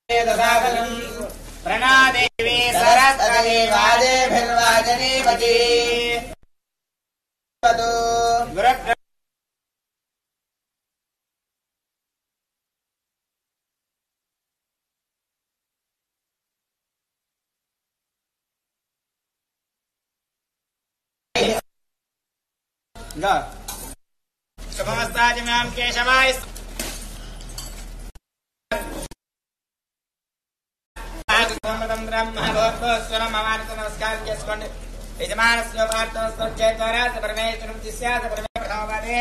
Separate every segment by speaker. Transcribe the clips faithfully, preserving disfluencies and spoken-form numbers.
Speaker 1: प्रणदेवी सरस्वती वाजेभिर्वाजनीवती शुभमस्ताजम्यां केशवाय नमस्कार చేసుకోండి యజమానస్య వార్తస్తోచేతరాస పరమేశ్వరం దిశ్యాస పరమేశ్వరమదే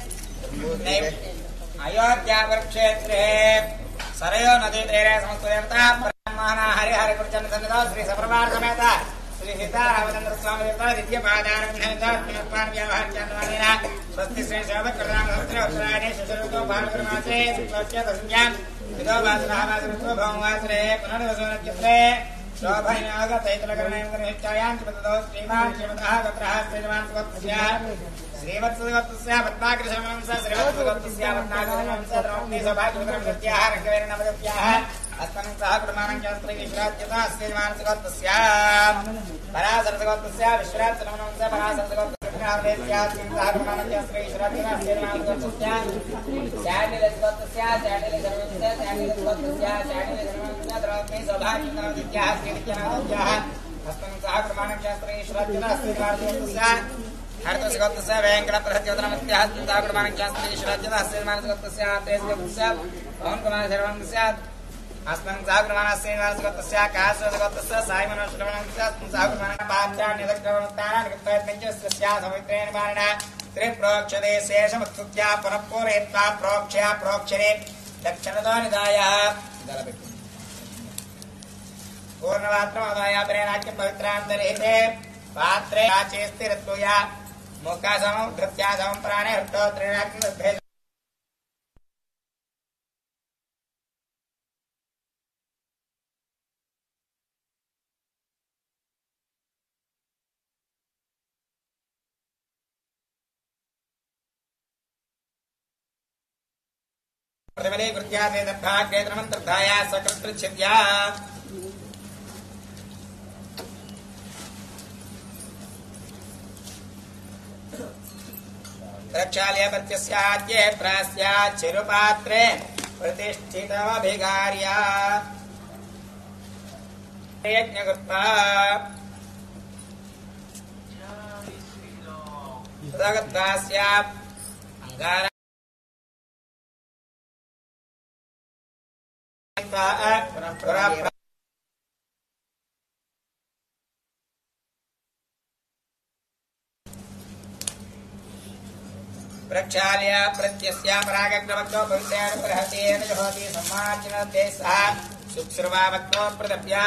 Speaker 1: అయోధ్యా వృక్షేత్రే సరయో నదీ తీరే సమస్త దేవతా బ్రహ్మణ హరి హరి కృష్ణ సన్నిధో శ్రీ సప్రమాణ సమేత శ్రీ సీతారామచంద్ర స్వామి దేవత ద్వితీయ పాదానందపాన్ వ్యవహార్యాన్వయేన స్వస్తి శ్రీ శోభకృతామ సంవత్సర ఉత్తరాయణే శశరుతో భానుర్మాసే శుక్లస్య దశమ్యాం ఇదో వాసరామాసరుతో భౌమవాసరే పునర్వసోనక్షత్రే శోభైనాగ తైతలకరణేంద్రహిత్యాయాం చిపతదో శ్రీమాన్ శ్రీమతః గత్రః శ్రీమాన్ సుగత్స్య శ్రీవత్సగత్స్య పద్మాకృశమనం స శ్రీవత్సగత్స్య పద్మాకృశమనం స ద్రౌపదీ సౌభాగ్యవతరం సత్యాః రంగవేణ నవదత్యాః అస్మన్ సహ కుర్మాణం శాస్త్రే విశ్రాజ్యత శ్రీమాన్ సుగత్స్య పరాసరసగత్స్య విశ్రాజ్యనమనం స పరాసరసగత్స్య నావేత్యాస్మిన్ సహ కుర్మాణం శాస్త్రే విశ్రాజ్యత శ్రీమాన్ సుగత్స్య శాండిలసగత్స్య శాండిలసర్వస్య శాండిలసగత్స్య శాండిలసర్వస్య ద్రౌపదీ సౌభాగ్యవతరం సత్యాః శ్రీవిద్యానాథ్యాః అస్మన్ సహ కుర్మాణం శాస్త్రే విశ్రాజ్యత శ్రీమాన్ సుగత్స్య हरतसगतस्य वेंकटप्रहत्यवतनमत्याः ताकुडमानं शास्त्रे श्राज्यतः श्रीमानसगतस्य तेजगतस्य पवनकुमारशर्वणस्य अस्मन् साकुडमानस्य श्रीमानसगतस्य काससगतस्य सायमनश्रवणस्य साकुडमानं पात्राण्यदक्रवणत्तानां कृत्वयत्पञ्चस्य समित्रेण मारणा त्रिप्रोक्षदे शेषमुत्सुत्या पुनःपूरयित्वा प्रोक्ष्या प्रोक्षरे दक्षिणतो निधायः पूर्णपात्रमदाय प्रेणाख्यं पवित्रान्तर्हिते पात्रे आचेस्तिरत्वया मुखासमं धृत्यासमं प्राणे हृत्तोत्रेणाग्निर्भेद प्रतिबले कृत्या वेदभाग्येत्रमन्तर्धाया सकर्तृच्छिद्या रक्षालय प्रत्यस्याद्ये प्रास्या चिरुपात्रे प्रतिष्ठितमभिगार्या यज्ञकृत्वा तदगत्वास्या अंगारा प्रक्षाल्य प्रत्यस्या परागग्रवक्तो भविष्यान् प्रहतेन जहोति सम्मार्जनते सः सुक्षुर्वावक्तो प्रदभ्या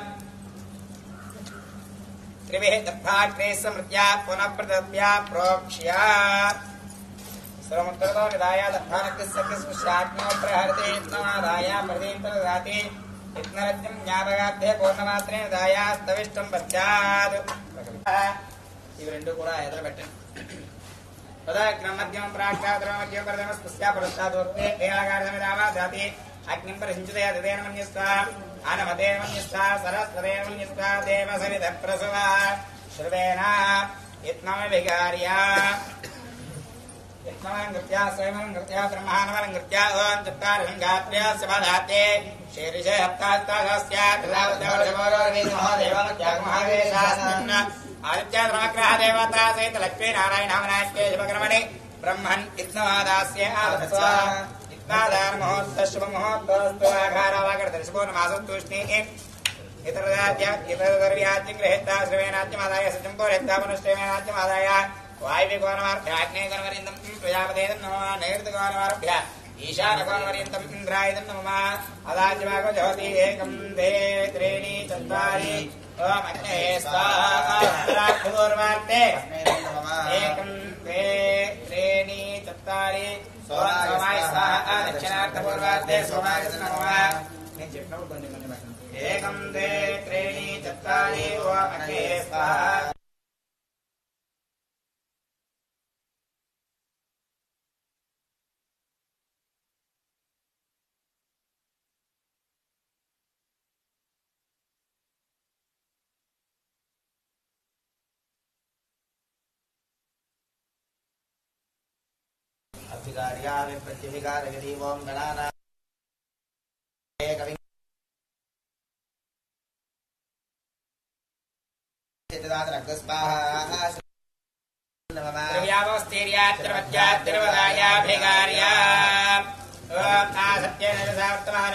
Speaker 1: त्रिभिः दग्धाग्रे समृत्या पुनः प्रदभ्या प्रोक्ष्या सर्वमुत्तरतो निधाय दग्धानग्रस्यग्रस्पश्चाग्नो प्रहरते इत्नमादाय प्रदीं प्रददाति इत्नरज्ञं ज्ञापकाब्धे पूर्णमात्रे निधाय स्तविष्टं पश्चात् इవి రెండు కూడా ఎదురుపెట్టండి तदग्नमध्यम प्राक्षाद्रमध्यम प्रथमस्तस्या पुरस्तादूर्ते देहागारसमिदावा जाति अग्निं परिहिंचतया ददेन मन्यस्ता आनमतेन मन्यस्ता सरस्वतेन मन्यस्ता देवसविधप्रसवा श्रुवेना इत्नमभिगार्या इत्नमङ्गृत्या स्वयमङ्गृत्या ब्रह्माणमङ्गृत्या ओं चत्तारसङ्गात्र्या सभाधाते शीर्षे हप्तास्तादस्या तदावदवरोर्वेदमहोदेवमत्यागमहावेशास्मन् आदित्याद्रमग्रह देवता सहित लक्ष्मी नारायण नामनास्ते शुभकर्मणि ब्रह्मन् इत्नवादास्य आदत्स्वा इत्नादान महोत्सव शुभ महोत्सव आघारावागर्दर्शपूर्णमासन्तुष्णि इतरदाद्य इतरदर्व्याद्य गृहीता श्रवेणाद्यमादाय सजम्पोरेत्ता मनुष्यवेणाद्यमादाय वायुविकोणमार्भ्याग्नेयगणवर्यन्तं प्रजापतेदं नमः नैऋतगोणमार्भ्य ईशानगोणवर्यन्तं इन्द्रायदं नमः अदाज्यमागो जहोति एकं द्वे त्रीणि चत्वारि ओम अग्ने स्वाहा पूर्वार्ते एकं द्वे त्रीणि चत्वारि सोमाय स्वाहा दक्षिणार्थ पूर्वार्ते सोमाय नमः एकं द्वे त्रीणि चत्वारि ओम अग्ने स्वाहा
Speaker 2: कार्यामि प्रत्यभिकारयति ओम गणानां कविं चित्तदातरग्स्वाहा द्रव्यावस्थेर्यात्रवत्यात्रवदायाभिकार्या ओम आसत्येन रसावर्तमान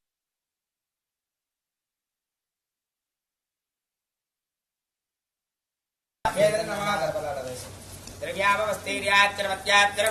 Speaker 2: द्रव्यावस्थेर्यात्रवत्यात्र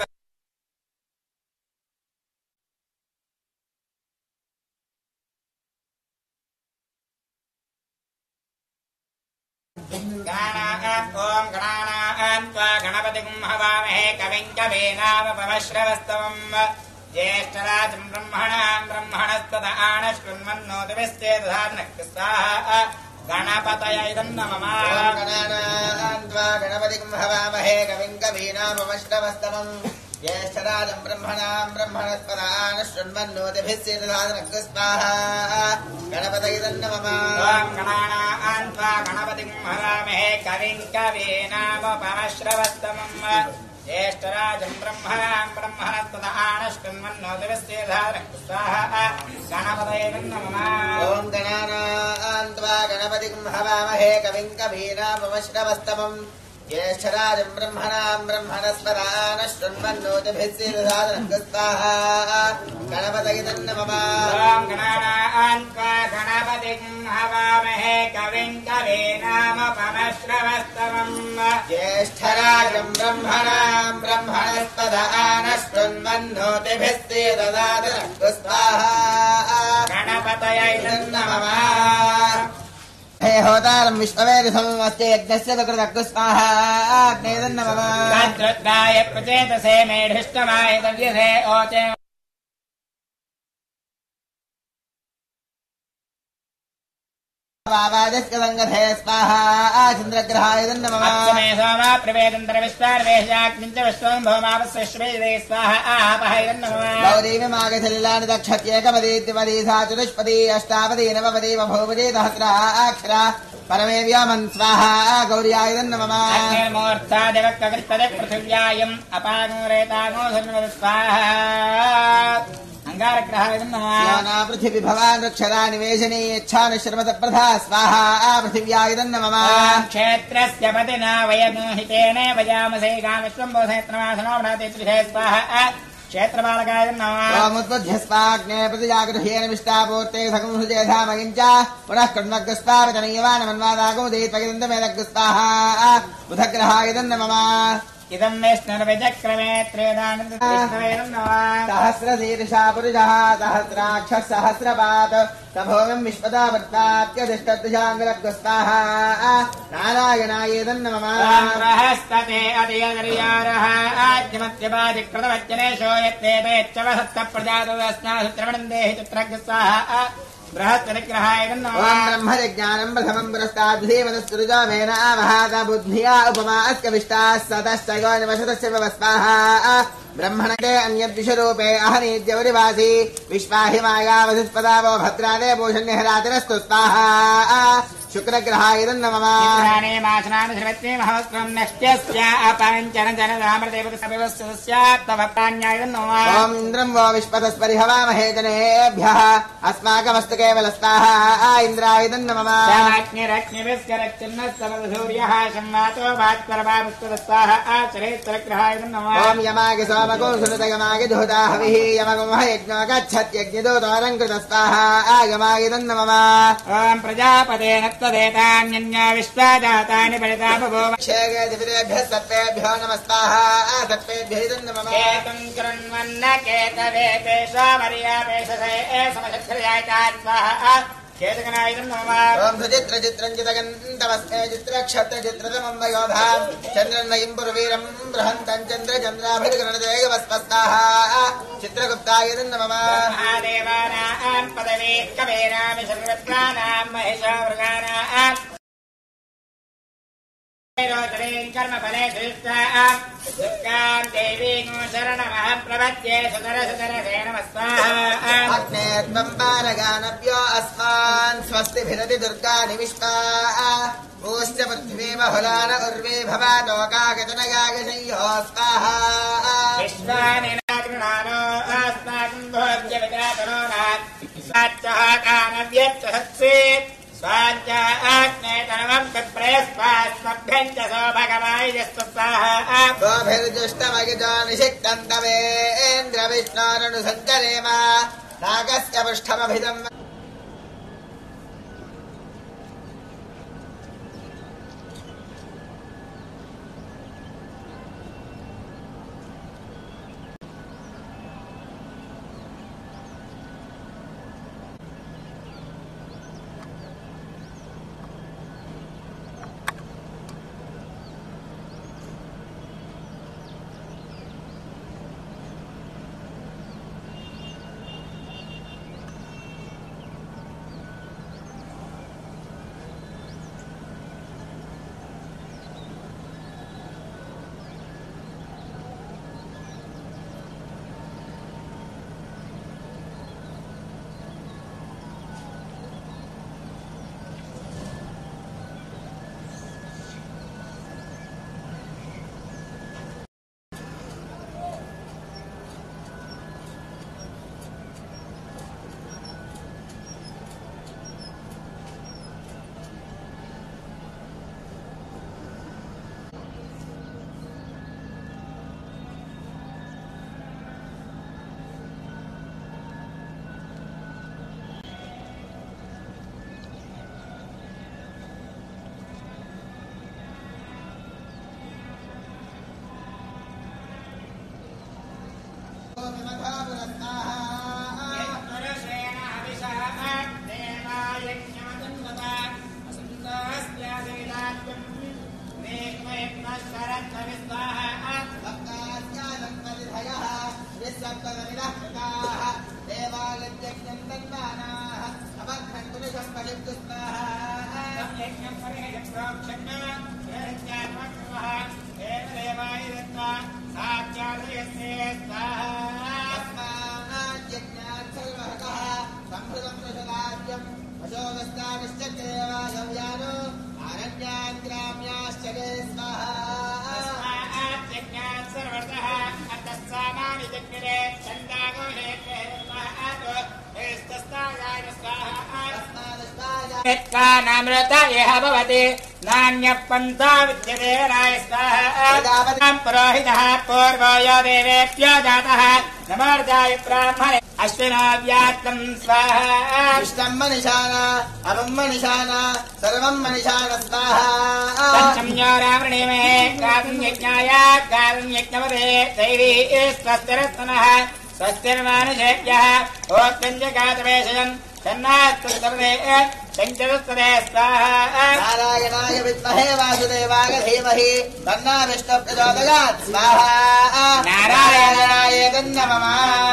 Speaker 2: ओम गणानां त्वा गणपतिं हवामहे कविं कवीनामुपमश्रवस्तवम् ज्येष्ठराजं ब्रह्मणां ब्रह्मणस्पत आनशृण्वन्नोतिभिश्चेदधातनः स्वाहा गणपतये नमः। ओम गणानां त्वा गणपतिं हवामहे कविं कवीनामुपमश्रवस्तवम् ज्येष्ठराजं ब्रह्मणां ब्रह्मणस्पत आनशृण्वन्नोतिभिश्चेदधातनः स्वाहा गणपतये नमः। ओम गणानां त्वा गणपतिं हवामहे कविं कवीनामुपमश्रवस्तवम् ज्येष्ठराजं ब्रह्मणां ब्रह्मणस्पत आनशृण्वन्नोतिभिश्चेदधातनः स्वाहा गणपतये नमः। ओम गणानां त्वा गणपतिं हवामहे कविं कवीनामुपमश्रवस्तवम् ज्येष्ठराजं ब्रह्मणां ब्रह्मणस्पत आनशृण्वन्नोतिभिश्चेदधातनः स्वाहा गणपतये नमः। ओम गणानां त्वा गणपतिं हवामहे कविं कवीनामुपमश्रवस्तवम् ज्येष्ठराजं ब्रह्मणां ब्रह्मणस्पत आनशृण्वन्नोतिभिश्चेदधातनः स्वाहा गणपतये नमः। हे होतारं विश्ववेदसमस्ते यज्ञस्य कृतः स्वाहा अग्नेदं नमः। तद्रुद्राय प्रचेतसे मेढिष्टमाय तव्यसे ओचे वावादस्य संगते स्वाहा चन्द्रग्रहाय नमः। अक्षमे सोमा प्रवेदन्तर विश्वार्वेशाग्निञ्च विश्वं भौमावस्यश्वेदे स्वाहा आपहाय नमः। गौरीव मागधलिलानि दक्षत्येकपदीत्यपदी सा चतुष्पदी अष्टापदी नवपदी बभूवदी सहस्राक्षरा परमे व्यामन् स्वाहा गौर्याय नमः। अग्निर्मूर्धादिवक्कृतदे पृथिव्यायम् अपागो रेतागो धन्वद स्वाहा अंगारग्रहाय नमः। याना पृथिवी भवान् रक्षरा निवेशने इच्छानुश्रमत प्रधा स्वाहा पृथिव्याय नमः। क्षेत्रस्य पतिना वयमोहितेन वजामसे कामश्वम्भोसेत्रमासनोढाते त्रिषे स्वाहा क्षेत्रपालकाय नमः। ओमुद्बुद्ध्य स्वाग्ने प्रतिजागृह्येन विष्टापूर्ते सकंसुजे धामगिञ्च पुनः कृण्वग्स्वामितनय्यवानमन्वादागोदीत्पगिदन्तमेदग् स्वाहा बुधग्रहाय नमः। इदं विष्णुर्विचक्रमे त्रेदानन्दं सहस्रशीर्षा पुरुषः सहस्राक्षः सहस्रपात् तभोगं विश्वदावृत्तात्यधिष्ठदशाङ्गलग् स्वाहा नारायणाय नमः। बृहस्पते अतियदर्यारः आद्यमत्यपादिकृतवच्चनेशो यत्तेतयच्चवसत्तप्रजातोऽस्नासुत्रमणं देहि चित्रग् स्वाहा बृहस्पतिग्रहाय नमः। ओम ब्रह्मज्ञानं प्रथमं पुरस्ताद्धीमतस्तुरुजामेन आवहाता बुद्ध्या उपमा अस्कविष्टाः सतश्चयोनिवशतस्य स्वाहा ब्रह्मणते अन्यद्विषरूपे अहनीत्यवरिवासी विश्वाहि मायावधिस्पदावो भद्रादे भूषण्यहरातिरस्तु स्वाहा शुक्रग्रहाय नमः। इंद्राणे मासनानि श्रवत्ते महस्त्रं नष्ट्यस्य अपञ्चन जनदामृतेवस्यात्तवप्राण्याय नमः। ओम इन्द्रं वो विश्वतस्परिहवामहे जनेभ्यः अस्माकमस्तु केवल स्वाहा इन्द्राय नमः। शाग्निरग्निविस्करच्चिन्नस्तवसूर्यः संवातो भात्परभावस्तु स्वाहा चरेत्रग्रहाय नमः। ओम यमागे सोमको सुनतयमागे धूता हविः यमगो यज्ञो गच्छत्यग्निदूतोऽलङ्कृत स्वाहा यमागे नमः। ओम प्रजापते तदेतान्यन्या विश्वाजातानि परिता बभूव क्षेगेभ्यः सत्त्वेभ्यो नमः स्वाहा सत्त्वेभ्यः नमः। केतुं कृण्वन्न केतवे पेशामर्यापेशसे समशत्रयाय स्वाहा केतगनाय नमः। ओम सुचित्र चित्रञ्जितगन्तमस्मे चित्रक्षत्रचित्रतमं वयोधां चन्द्रन्वयं पुरवीरं बृहन्तं चन्द्रचन्द्राभिर्गणदेवस्पस्ताः चित्रगुप्ताय नमः। महादेवानां पदवे कवेनां सर्वत्राणां महेशावृगानां कर्मफले दुर्गां देवीं शरणमहं प्रपद्ये सुतर सुतरसे नमः स्वाहा। अग्ने त्वं पारगानभ्यो अस्मान् स्वस्तिभिरति दुर्गानि विश्वा भूश्च पृथ्वी बहुलान उर्वे भवातोकागतनगागशय्यो स्वाहा। विश्वानि
Speaker 1: गृणानो अस्माकं भोज्य विदातनो नात् साच्चः कानव्यच्छहत्से स्वाध्यात्मेतनवं तत्प्रयस्वास्मभ्यं च सो भगवायुजस्वस्वाहा
Speaker 2: गोभिर्जुष्टमगितो निषिक्तन्तवेन्द्रविष्णोरनुसञ्चरेम नागस्य पृष्ठमभिदम्
Speaker 1: नामृता यह भवति नान्यः पन्था विद्यते रायस्वाहा पुरोहितः पूर्वो यो देवेभ्यो जातः नमोर्जाय ब्राह्मणे अश्विनाव्यात्तं स्वाहा
Speaker 2: इष्टं मनिषाना अवं मनिषाना सर्वं मनिषान स्वाहा
Speaker 1: पंचम्यो रावणेमे गातं यज्ञाय गातं यज्ञवदे दैवी स्वस्तिरस्तनः स्वस्तिर्मानुषेभ्यः ओक्तं च गातवेशयन् तन्नास्तुतर्दे संचरुस्तदे स्वाहा
Speaker 2: नारायणाय विद्महे वासुदेवाय धीमहि तन्नो विष्णुः प्रचोदयात् स्वाहा नारायणाय नमः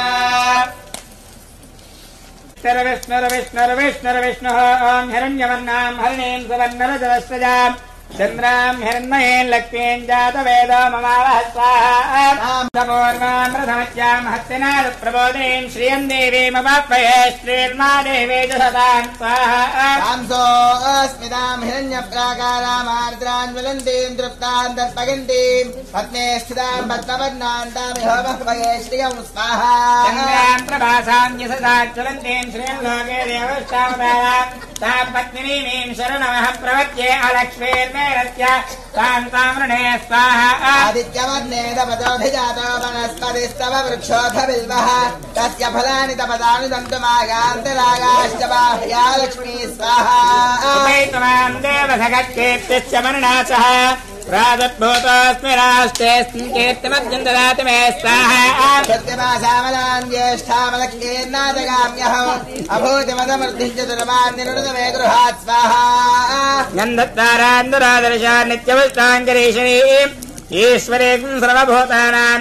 Speaker 1: विष्णुर्विष्णुर्विष्णुर्विष्णुः ॐ हिरण्यवर्णां हरिणीं सुवर्णरजतस्रजाम् चन्द्रां हिरण्मयेन लक्ष्मीं जातवेदो ममावह स्वाहा पूर्वां प्रथमत्यां हस्तिनाथ प्रबोधिनीं श्रियं देवीमवाप्यहे श्रीर्मा देवी च सदां स्वाहा
Speaker 2: तांसो अस्मितां हिरण्यप्राकारामार्द्रां ज्वलन्तीं तृप्तां दर्पयन्तीं पत्ने स्थितां पद्मवर्णां तामिह वह्वये श्रियं स्वाहा
Speaker 1: चन्द्रां प्रभासां यशसा ज्वलन्तीं श्रियं लोके देवश्चामदायां तां पत्नीमीं शरणमहं प्रवच्ये अलक्ष्मीर्मे कान्तामृणे स्वाहा
Speaker 2: आदित्यवर्णे तपतोऽधिजातो वनस्पतिस्तव वृक्षोऽथ बिल्वः तस्य फलानि तपतानि दन्तुमागान्तरागाश्च बाह्या लक्ष्मी स्वाहा
Speaker 1: त्वमां देवसखत्केत्यस्य मरणासः प्रादद्भूतोऽस्मि राष्ट्रेऽस्मिन् कीर्तिमद्यं ददाति मे स्वाहा
Speaker 2: सत्यमासामलान् ज्येष्ठामलक्ष्मीर्नादगाम्यहम् अभूतिमदमर्धिं चतुर्मान् निरुणत मे गृहात् स्वाहा
Speaker 1: गन्धत्तारान्दरादर्शा नित्यवष्टाङ्गरीषणीम् ईश्वरीं सर्वभूतानां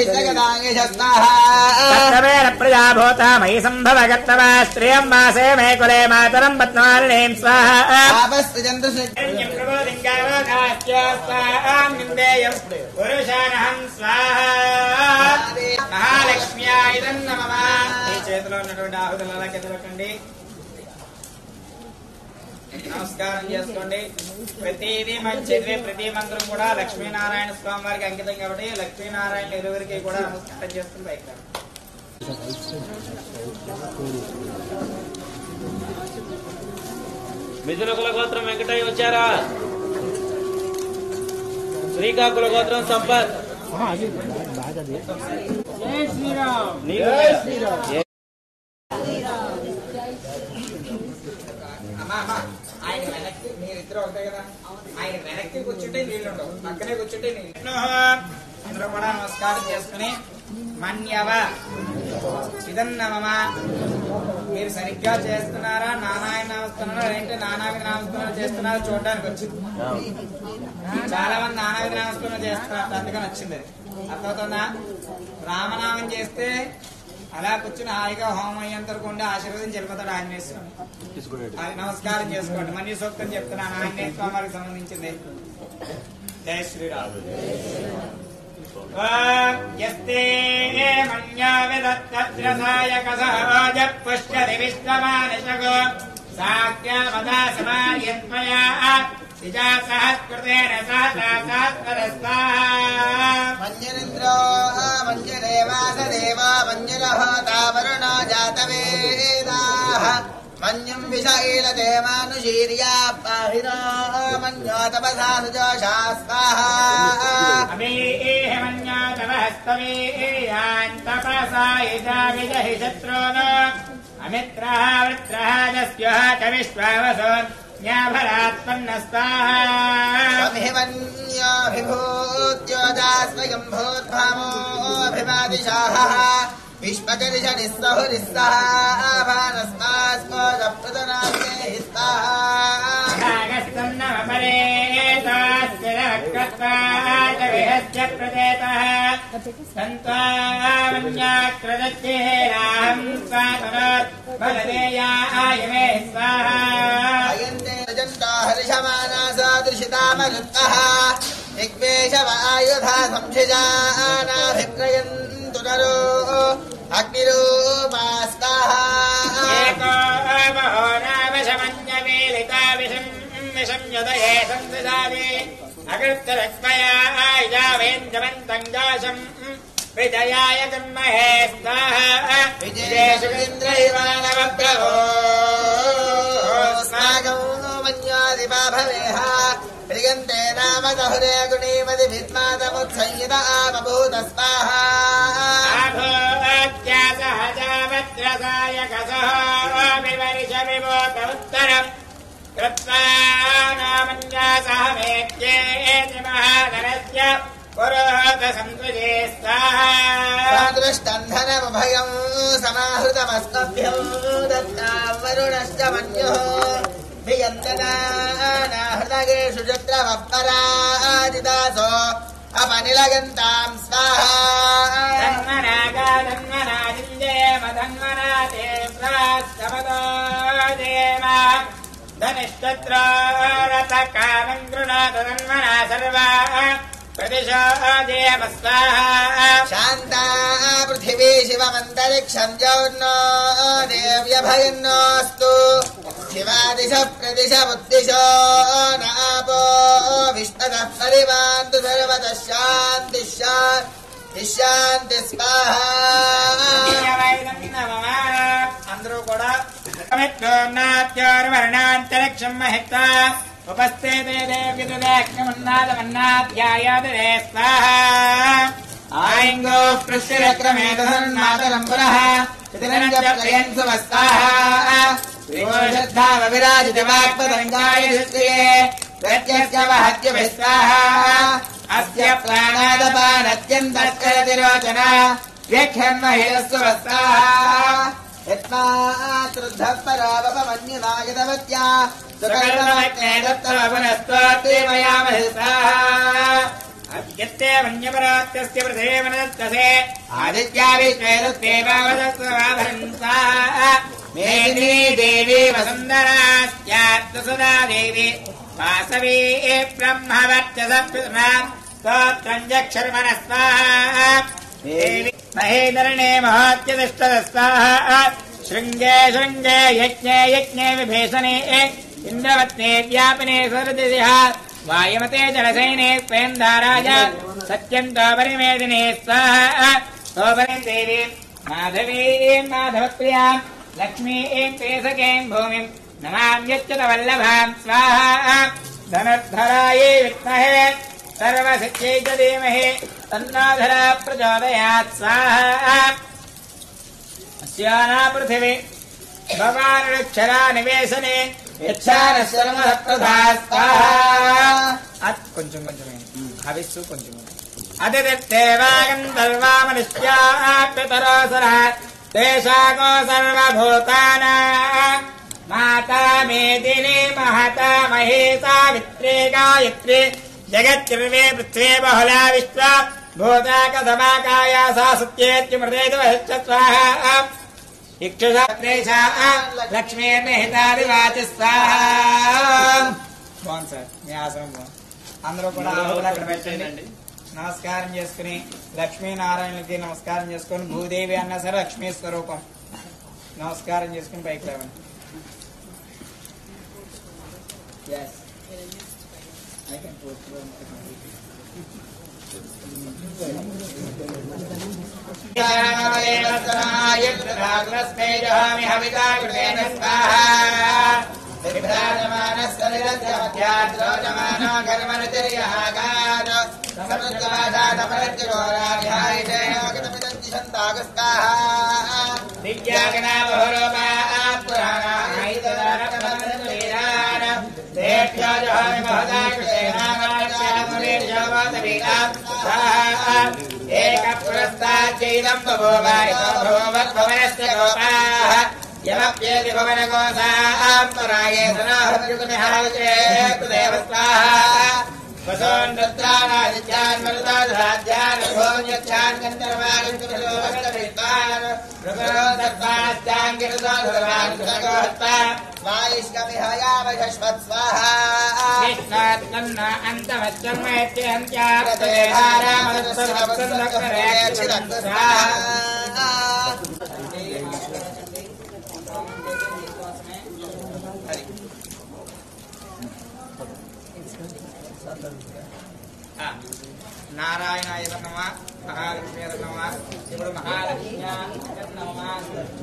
Speaker 1: तत्तवेन प्रजाभूता मयि सम्भवगत्तवा स्त्रियं मासे मे कुले मातरं पद्मालिनीं स्वाहा पुरुषानहं स्वाहा महालक्ष्म्या इदं नमः ఈ చేతిలో ఉన్నటువంటి ఆహుతులను అలా కింద పెట్టండి నమస్కారం చేసుకోండి. ప్రతిదీ మంచిది. ప్రతి మంత్రం కూడా లక్ష్మీనారాయణ స్వామి వారికి అంకితం కాబట్టి లక్ష్మీనారాయణ ఇరువురికి కూడా నమస్కారం చేసుకుని బయట
Speaker 3: మిథున కులగోత్రం వెంకటయ్య వచ్చారా? శ్రీకాకుళ గోత్రం సంపత్.
Speaker 1: ఆయన వెనక్కి మీరిద్దరు ఉంటాయి కదా, ఆయన వెనక్కి కూర్చుంటే నీళ్ళు ఉండవు, పక్కనే కూర్చుంటే నీళ్ళు. అందరూ కూడా నమస్కారం చేసుకుని మన్యవ ఇదన్నమా మీరు సరిగ్గా చేస్తున్నారా, నానాయన నామస్తున్నారా ఏంటి నానావిధి నామస్మరణ చేస్తున్నారా చూడడానికి వచ్చింది. చాలా మంది నానావిధి నామస్మరణ చేస్తున్నారు, అందుకని వచ్చింది. అర్థమవుతుందా? రామనామం చేస్తే అలా కూర్చుని హాయిగా హోమం అయ్యేంత వరకు ఉండి ఆశీర్వదించి వెళ్ళిపోతాడు ఆంజనేయ స్వామి. అది నమస్కారం చేసుకోండి. మన్య సూక్తం చెప్తున్నాను, ఆంజనేయ స్వామి వారికి సంబంధించింది. జయ శ్రీరామ్. యస్తే మన్యావిదత్రసాయకసహజ పుష్యతి విశ్వమానశగో సాఖ్యామదా సమార్యన్మయా సిజా సహస్కృతేన
Speaker 2: మన్యనింద్రో మన్యదేవాస దేవా మన్యరహోతా వరుణో జాతవేదాః మన్యం విషైలతే మానుషీర్యా పాహినో మన్యో తపసా సుజోషా స్వాహా
Speaker 1: అమేహ మన్యాతవస్తమేయాన్ తపసా యజా విజహి శత్రూనో అమిత్రః వృత్రః దస్యః చ విశ్వావసోన్
Speaker 2: భిభూత్యోజాస్వయం భూద్భామోభిమాదిశాః విశ్వకరిష నిస్సహు హరిషమానాసాదృశితామలుత్తః దిగ్వేషవాయుధా సంశిజానాభిప్రయంతు నరో అగ్నిరూపాస్తాః
Speaker 1: విషంయదయే సంసదాదే అగృత్తరక్మయావేంద్రవంతం దాశం విజయాయ జన్మహే స్వాహ విజయేంద్రైవానవప్రభో
Speaker 2: స్వాగం మన్యాదిపా భవేహ ప్రియంతే నామ సహురే గుణీమది విద్మాదముత్సంయుత ఆమభూత స్వాహ
Speaker 1: ఉత్తరం కృత్వానామన్యాసహమేత్యేతి మహాధనస్య పురోహత సంతుజే
Speaker 2: సాదృష్టంధనముభయం సమాహృతమస్మభ్యం దత్తాం వరుణశ్చ మన్యుః భియంతనాహృతగేషు చత్రవపరాజిదాసో అపనిలగంతాం స్వాహా
Speaker 1: ధనిష్టత్రకామం గృణాత తన్మనా సర్వా ప్రతిశోదేమ స్వాహా
Speaker 2: శాంతా పృథివీ శివమంతరిక్షం జౌర్నో దేవ్యభయన్నోస్తు శివాదిశ ప్రదిశ బుద్ధిశో నాపో విష్ణుతః పరివాంతు సర్వతః శాంతి శాంతి స్వాహా.
Speaker 1: అందరూ కూడా వర్ణాంతరిక్షం మహిత ఉపస్థితే దేవ్యుదేక్ష్మన్నాదమన్నాధ్యాయాదే స్వాహా ఆయంగో ప్రశ్రక్రమే తదన్మాతరం పునః పితరంజప్రయన్ సుమస్తాహా శ్రీమోషద్ధావ విరాజిత వాక్పతంగాయ దృష్టియే ప్రత్యస్య వహత్య విస్వాహా అస్య ప్రాణాదపానత్యంతత్కరతిరోచన వ్యాఖ్యాన్మహిళస్సు వస్తాహా
Speaker 2: యత్మాతృద్ధః పరావపమన్యమాగతవత్యా
Speaker 1: సుకర్మవజ్ఞే దత్తవపునస్తోత్రే మయా మహిస్తాహా అద్యత్తే మన్యపరాత్యస్య ప్రథేవనదత్తసే ఆదిత్యా విశ్వేదస్యేవావదత్సవాభరంతాహా మేదినీ దేవీ వసుంధరాస్యాత్సుదా దేవి వాసవీ బ్రహ్మవర్చస స్తోత్రం జక్షర్మణ స్వాహా మహేధరణే మహాత్యతిష్టద స్వాహా శృంగే శృంగే యజ్ఞే యజ్ఞే విభీషణే इन्द्रवत्ने व्यापिने स्वरदिशः वायुमते जलशयने स्वयंधाराज सत्यं तोपरिमेदिने स्वाहा तोपरिं देवीं माधवीं माधवप्रियां लक्ष्मीं तेसकें भूमिं नमाम्यच्युतवल्लभां स्वाहा धनुर्धरायै विद्महे सर्वसिद्ध्यै च धीमहि तन्नो धरा प्रचोदयात् स्वाहा अस्याना पृथिवी भगवानुक्षरा निवेशने కొంచెం కొంచెం హవిస్సు కొంచెం అదిర్దేవాగంధర్వామనుష్యాప్యతరోసర దేశాగో సర్వభూతానాం మాతా మేదిని మహతా మహేశా విత్రే గాయత్రి జగత్తిర్వే పృథ్వీ బహుళా విశ్వ భూతాక సమాకాయ సా సత్యేత్యుమృతేతు వహిష్ట స్వాహా ఇక్షుషా లక్ష్మీర్నిహితాదివాచి స్వాహా. బాగుంది సార్ మీ ఆశ్రమం బాగుంది. అందరూ కూడా ఆవులు అక్కడ పెట్టండి. నమస్కారం చేసుకుని లక్ష్మీనారాయణకి నమస్కారం చేసుకుని భూదేవి అన్నా సరే లక్ష్మీ స్వరూపం నమస్కారం చేసుకుని పైకి లేవండి. एक पुरस्ताच्चैदं बभूवभवनस्य गोपाः यमप्येति भवनकोशां पराये सनाहर्युगमिहाविचेत् देवस्वाहा वसोन्नत्राणादित्यान् मरुताधाद्यान् भोज्यच्छान् गन्धर्वान् ऋगरोदर्पाश्चान् गिरिदोधर्वान् कृतगोहत्ता स्वायुष्कमिहयावशश्वत् स्वाहा कृष्णात् तन्न अन्तमश्चर्मेत्यहन्त्यारतवेहारामदत्सर्वत्सन्दकरेक्षितं स्वाहा. నారాయణాయ నమః మహాలక్ష్మీ నమః ఇప్పుడు మహాలక్ష్మి నమః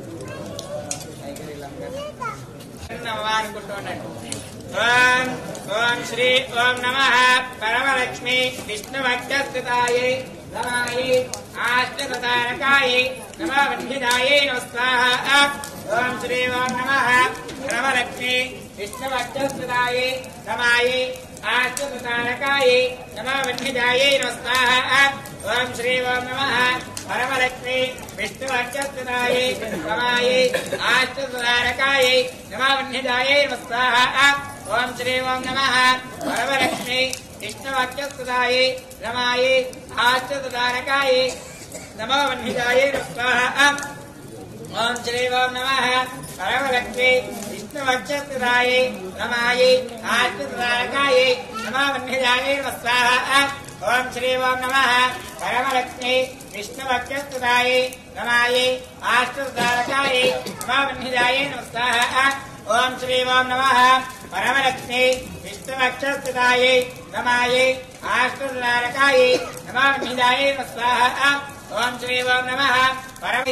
Speaker 1: నమః అనుకుంటున్నాడు. ఓం ఓం శ్రీ ఓం నమః పరమలక్ష్మి విష్ణువక్షస్థితాయై నమాయై ఆష్టతారకాయై నమః నమస్కారః. ఓం శ్రీ ఓం నమః పరమలక్ష్మి విష్ణువక్షస్థితాయై నమాయై ఆష్టతారకాయై నమః నమస్కారః. ఓం శ్రీ ఓం నమః పరమలక్ష్మి విష్ణువక్షస్థితాయై నమాయై ఆష్టతారకాయై నమః నమస్కారః. ఓం శ్రీ ఓం నమః పరమలక్ష్మి విష్ణువక్షస్థితాయై నమాయై ఆష్టతారకాయై నమః నమస్కారః. ఓం శ్రీ ఓం నమః పరమలక్ష్మి విష్ణువక్షస్థితాయై నమాయై ఆష్టతారకాయై నమః నమస్కారః. ఓం శ్రీ ఓం నమః పరమలక్ష్మి విష్ణువక్షస్థితాయై నమాయై ఆష్టతారకాయై నమః నమస్కారః. ఓం శ్రీ ఓం నమః పరమలక్ష్మి విష్ణువక్షస్థితాయై నమాయై ఆష్టతారకాయై నమః నమస్కారః. ఓం శ్రీ ఓం నమః పరమ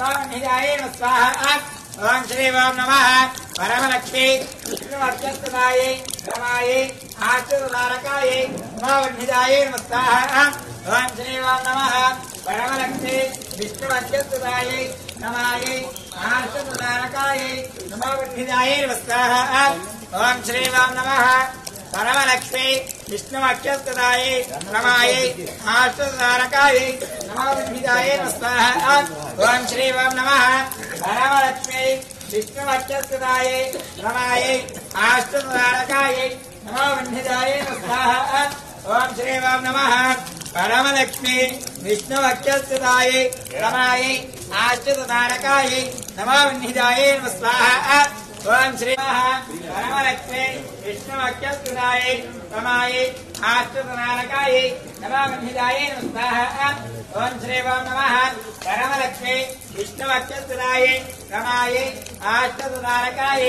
Speaker 1: నమస్కారః. ఓం శ్రీ ఓం నమః పరమలక్ష్మి విష్ణువక్షస్థితాయై నమాయై ఆష్టతారకాయై నమః నమస్కారః. ఓం శ్రీ ఓం నమః పరమలక్ష్మి విష్ణువక్షస్థితాయై నమాయై ఆష్టతారకాయై నమః నమస్కారః. ఓం శ్రీ ఓం నమః పరమలక్ష్మి విష్ణువక్షస్థితాయై నమాయై ఆష్టతారకాయై నమః నమస్కారః. ఓం శ్రీ ఓం నమః పరమలక్ష్మి విష్ణువక్షస్థితాయై నమాయై ఆష్టతారకాయై నమః నమస్కారః. ఓం శ్రీ ఓం నమః పరమలక్ష్మి విష్ణువక్షస్థితాయై నమాయై ఆష్టతారకాయై నమః నమస్కారః. ఓం శ్రీ పరమలక్ష్మి విష్ణువక్షస్థితాయై నమాయై ఆష్టతారకాయై నమః నమస్కారః. ఓం శ్రీ ఓం నమః పరమలక్ష్మి విష్ణువక్షస్థితాయై నమాయై ఆష్టతారకాయై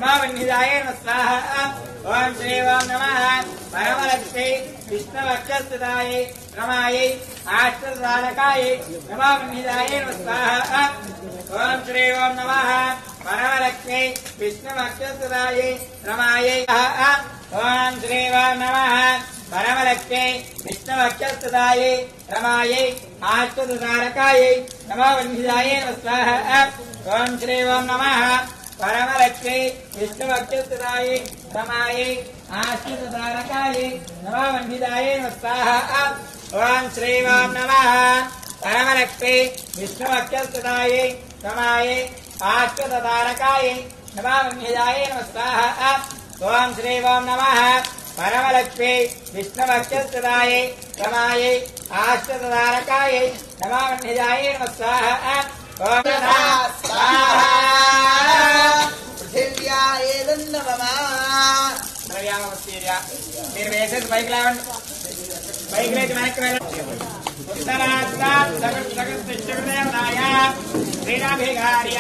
Speaker 1: नमो वह्निजाये नमः स्वाहा ओम श्री ओम नमः परमलक्ष्मी विष्णुवक्षस्थितायै रमायै आष्टदानकायै नमो वह्निजाये नमः स्वाहा ओम श्री ओम नमः परमलक्ष्मी विष्णुवक्षस्थितायै रमायै ओम श्री ओम नमः परमलक्ष्मी विष्णुवक्षस्थितायै रमायै आष्टदानकायै नमो वह्निजाये नमः स्वाहा ओम श्री ओम नमः परमलक्ष्मी विष्णुवक्षस्थितायै रमायै आष्टदानकायै नमो वह्निजाये नमः स्वाहा ओम श्री ओम नमः परमलक्ष्मी विष्णुवक्षस्थितायै रमायै आष्टदानकायै नमो वह्निजाये नमः स्वाहा ओम श्री ओम नमः परमलक्ष्मी विष्णुवक्षस्थितायै रमायै आष्टदानकायै नमो वह्निजाये नमः स्वाहा ओम स्वाहा
Speaker 2: పృథివ్యా ఏదన్నవమా
Speaker 1: ద్రవ్యామవస్థీర్య మీరు వేసేది బైక్ లేవండి బైక్ లేచి వెనక్కి వెళ్ళండి ఉత్తరాత్తాత్ జగత్ జగత్ విష్ణుదేవతాయ శ్రీరాభిగార్య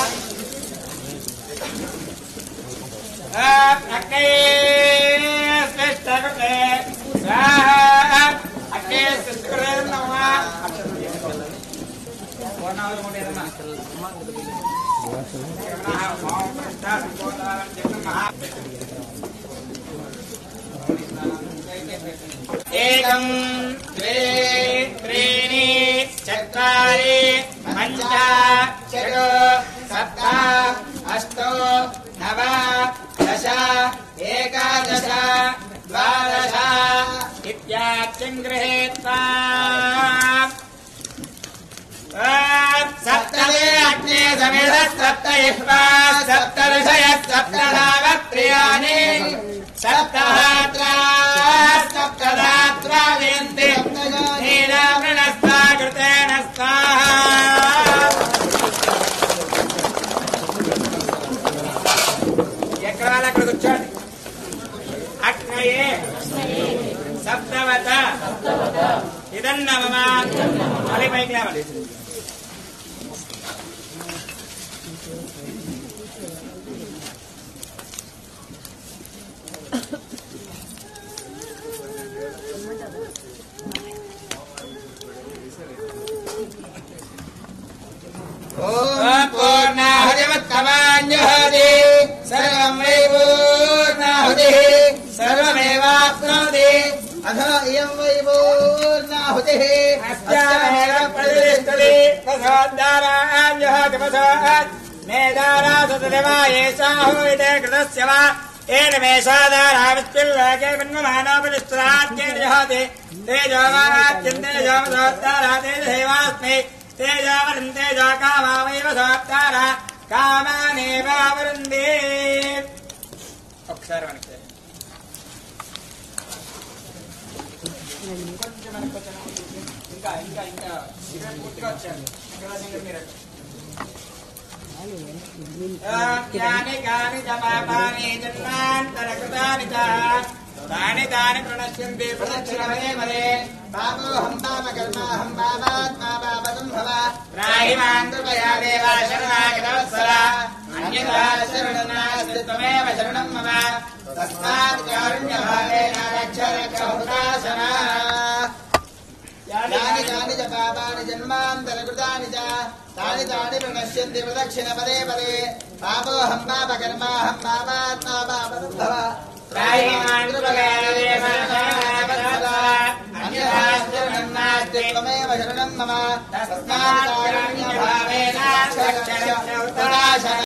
Speaker 1: అగ్నే శ్రేష్ఠకృతే స్వాహా అగ్నే శ్రేష్ఠకృతే నమః పూర్ణావతి మూడేదమ్మా एकं द्वे त्रीणि चत्वारि पञ्च षट् सप्त अष्ट नव दश एकादश द्वादश इत्याख्यं गृहीत्वा सप्तमे अग्ने समेत सप्तयिह्वा सप्तऋषय सप्तधावत्र्याणि सप्तहात्रा सप्तधात्रा जयन्ति नीलामृणस्था कृतेन स्वाहा ఎక్కడ వాళ్ళు అక్కడ కూర్చోండి అగ్నయే సప్తవత ఇదన్నమమా మళ్ళీ పైకి లేవాలి ఓం పూర్ణాహుతిమత్తమాన్యుహోతి సర్వం వై పూర్ణాహుతి సర్వమేవాప్నోతి
Speaker 2: అథో ఇయం వై పూర్ణాహుతిః
Speaker 1: అస్యామేవ ప్రతిష్టతి తసోద్దారాన్యుహోతి వసోత్ మేధారాసతదేవాయేషాహోయితే కృతస్య వా ఏన మేషాదారావిత్తిల్లోకే మన్మమానోపతిష్ఠాత్యేర్యహోతి తేజోవాత్యంతేజోమసోద్దారా తేజహైవాస్మి తేజావరం తేజో కామావైవ సోద్దారా కామానేవావరుందే ఒకసారి మనకి కొంచెం మనకు వచ్చాను ఇంకా ఇంకా ఇంకా ఇరవై పూర్తిగా వచ్చాను మీరు యాని కాని జపాపాని జన్మాంతరకృతాని చ తాని తాని ప్రణశ్యంతి ప్రదక్షిణమదే మదే
Speaker 2: పాపోహం పాపకర్మాహం పాపాత్మా పాపసంభవ
Speaker 1: త్రాహి మాం కృపయా దేవా శరణాగతవత్సల అన్యథా శరణం నాస్తి త్వమేవ శరణం మమ తస్మాత్ కారుణ్యభావేన రక్ష రక్ష హుతాశన
Speaker 2: యాని కాని చ పాపాని జన్మాంతరకృతాని చ తాని తాని ప్రణశ్యంతి ప్రదక్షిణ పదే పదే పాపోహం పాపకర్మాహం పాపాత్మా పాపసంభవ
Speaker 1: త్రాహి మాం కృపయా దేవా శరణాగతవత్సల అన్యథా శరణం నాస్తి
Speaker 2: త్వమేవ శరణం మమ
Speaker 1: తస్మాత్ కారుణ్యభావేన రక్ష రక్ష హుతాశన